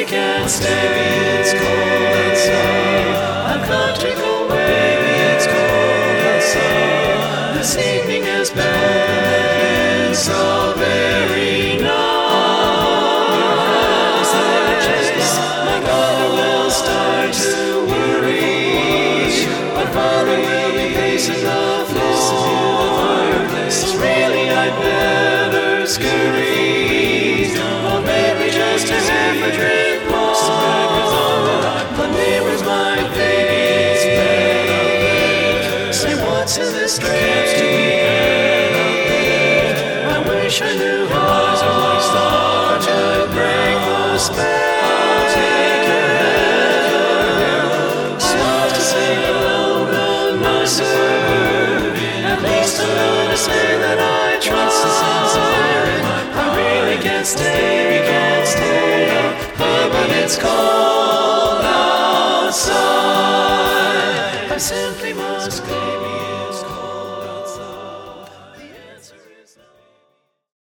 we can't stay. Baby, it's cold outside. I've got to go away. Baby, it's cold outside. This evening has been so very nice. My mother will start to worry. My father will be pacing the floor. So really I'd better scurry, or maybe just a half a drink more. The neighbors might think, say what's in this drink? I wish I knew how to break the spell. Take your hand, start to sing alone and myself. At least I'm gonna say that I trust. I really can't stay, but it's cold outside. I simply must go.